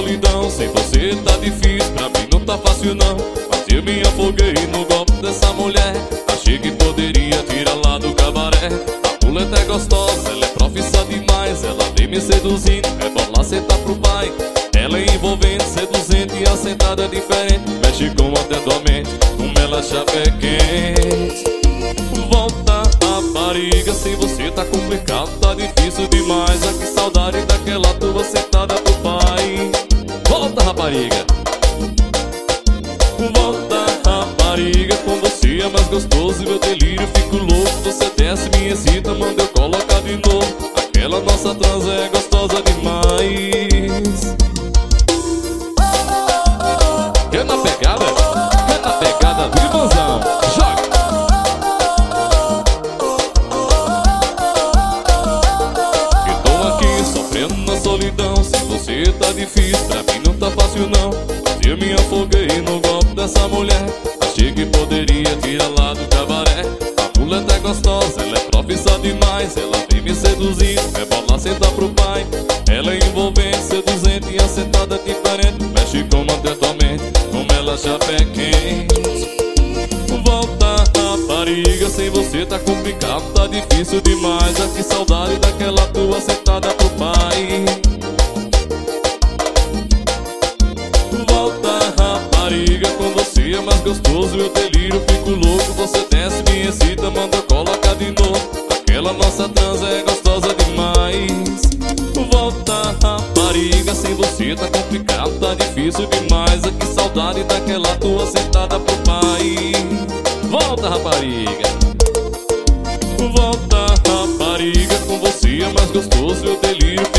solidão. Sem você tá difícil, pra mim não tá fácil não. Mas eu me afoguei no golpe dessa mulher. Achei que poderia tirar lá do cabaré. A mulher é gostosa, ela é profissa demais. Ela vem me seduzindo, é bom lá sentar pro pai. Ela é envolvente, seduzente e a sentada é diferente. Mexe com até tua mente, como ela chapa é quente. Volta, rapariga, sem você tá complicado, tá difícil demais. Ah, que saudade daquela tua sentada pro pai. Volta, rapariga. Volta, rapariga, com você é mais gostoso. Meu delírio, fico louco. Você desce, me excita, manda eu colocar de novo. Aquela nossa transa é gostosa demais. É na pegada do Ivanzão. Joga! Eu tô aqui sofrendo na solidão. Se você tá difícil, pra mim não tá fácil não. Mas eu me afoguei no golpe dessa mulher. Achei que poderia tirar lá do cabaré. A mulher é gostosa, ela é profissa demais. Ela vem me seduzindo, é bom lá sentar pro pai. Ela é envolvente, seduzente e a sentada diferente. Mexe com até tua mente, como ela chapa é quente. Volta, rapariga, sem você tá complicado, tá difícil demais. Ah, que saudade daquela tua sentada pro pai. Volta, rapariga, com você é mais gostoso. Eu delírio, fico louco. Você desce, me excita, manda colocar de novo. Aquela nossa transa é gostosa demais. Volta, rapariga, sem você tá complicado, tá difícil demais. Ah, que saudade daquela tua sentada pro pai. Volta, rapariga. Volta, rapariga, com você é mais gostoso. Eu delírio,